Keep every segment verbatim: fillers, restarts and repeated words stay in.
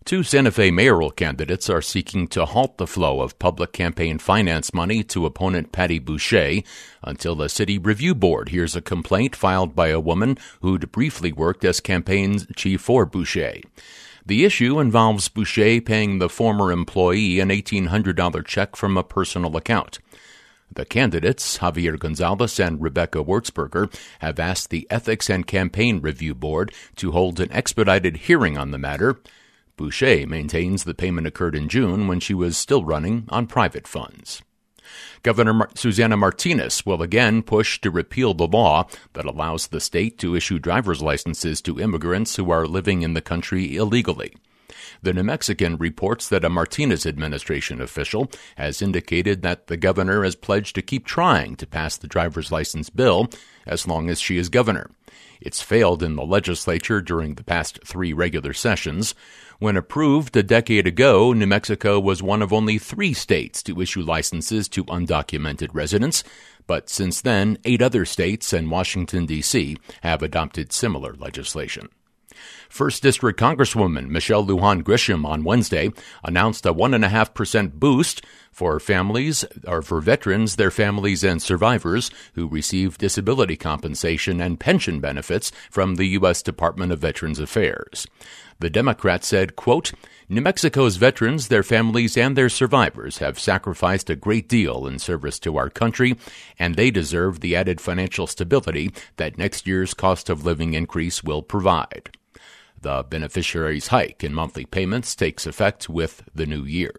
Two Santa Fe mayoral candidates are seeking to halt the flow of public campaign finance money to opponent Patty Boucher until the city review board hears a complaint filed by a woman who'd briefly worked as campaign chief for Boucher. The issue involves Boucher paying the former employee an eighteen hundred dollars check from a personal account. The candidates, Javier Gonzalez and Rebecca Wurzberger, have asked the Ethics and Campaign Review Board to hold an expedited hearing on the matter. Boucher maintains the payment occurred in June when she was still running on private funds. Governor Mar- Susana Martinez will again push to repeal the law that allows the state to issue driver's licenses to immigrants who are living in the country illegally. The New Mexican reports that a Martinez administration official has indicated that the governor has pledged to keep trying to pass the driver's license bill as long as she is governor. It's failed in the legislature during the past three regular sessions. When approved a decade ago, New Mexico was one of only three states to issue licenses to undocumented residents, but since then, eight other states and Washington, D C have adopted similar legislation. First District Congresswoman Michelle Lujan Grisham on Wednesday announced a one point five percent boost for families, or for veterans, their families, and survivors who receive disability compensation and pension benefits from the U S Department of Veterans Affairs. The Democrat said, quote, New Mexico's veterans, their families, and their survivors have sacrificed a great deal in service to our country, and they deserve the added financial stability that next year's cost of living increase will provide. The beneficiary's hike in monthly payments takes effect with the new year.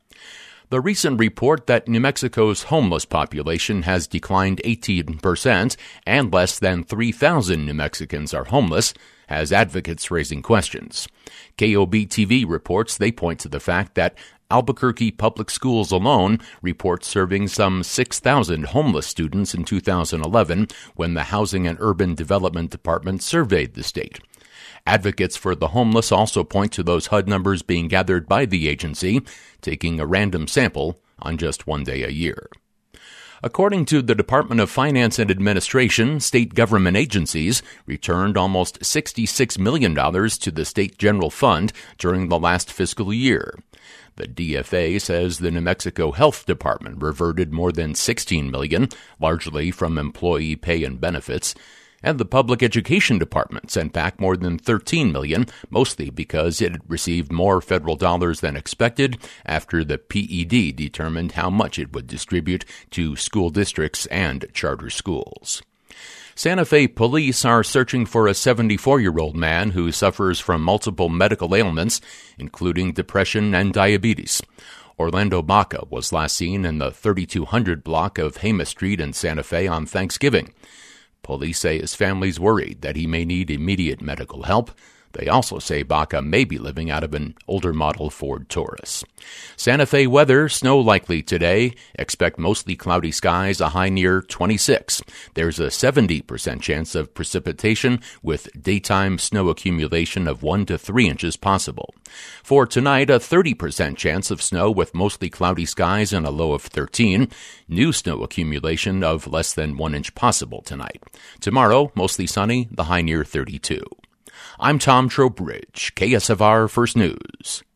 The recent report that New Mexico's homeless population has declined eighteen percent and less than three thousand New Mexicans are homeless has advocates raising questions. K O B T V reports they point to the fact that Albuquerque Public Schools alone reports serving some six thousand homeless students in two thousand eleven when the Housing and Urban Development Department surveyed the state. Advocates for the homeless also point to those H U D numbers being gathered by the agency, taking a random sample on just one day a year. According to the Department of Finance and Administration, state government agencies returned almost sixty-six million dollars to the state general fund during the last fiscal year. The D F A says the New Mexico Health Department reverted more than sixteen million dollars, largely from employee pay and benefits. And the Public Education Department sent back more than thirteen million dollars, mostly because it had received more federal dollars than expected after the P E D determined how much it would distribute to school districts and charter schools. Santa Fe police are searching for a seventy-four-year-old man who suffers from multiple medical ailments, including depression and diabetes. Orlando Baca was last seen in the thirty-two hundred block of Jemez Street in Santa Fe on Thanksgiving. Police say his family's worried that he may need immediate medical help. They also say Baca may be living out of an older model Ford Taurus. Santa Fe weather, snow likely today. Expect mostly cloudy skies, a high near twenty-six. There's a seventy percent chance of precipitation with daytime snow accumulation of one to three inches possible. For tonight, a thirty percent chance of snow with mostly cloudy skies and a low of thirteen. New snow accumulation of less than one inch possible tonight. Tomorrow, mostly sunny, the high near thirty-two. I'm Tom Trowbridge, K S F R First News.